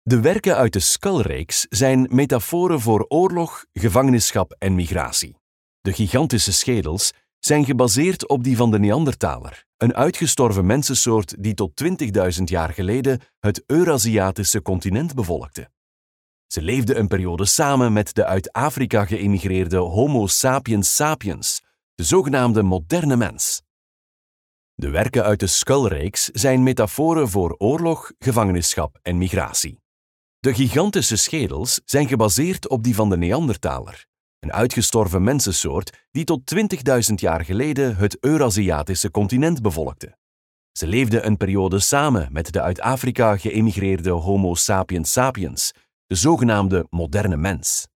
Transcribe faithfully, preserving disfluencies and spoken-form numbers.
De werken uit de Skullreeks zijn metaforen voor oorlog, gevangenschap en migratie. De gigantische schedels zijn gebaseerd op die van de Neandertaler, een uitgestorven mensensoort die tot twintigduizend jaar geleden het Eurasiatische continent bevolkte. Ze leefden een periode samen met de uit Afrika geëmigreerde Homo sapiens sapiens, de zogenaamde moderne mens. De werken uit de Skullreeks zijn metaforen voor oorlog, gevangenschap en migratie. De gigantische schedels zijn gebaseerd op die van de Neandertaler, een uitgestorven mensensoort die tot twintigduizend jaar geleden het Eurasiatische continent bevolkte. Ze leefden een periode samen met de uit Afrika geëmigreerde Homo sapiens sapiens, de zogenaamde moderne mens.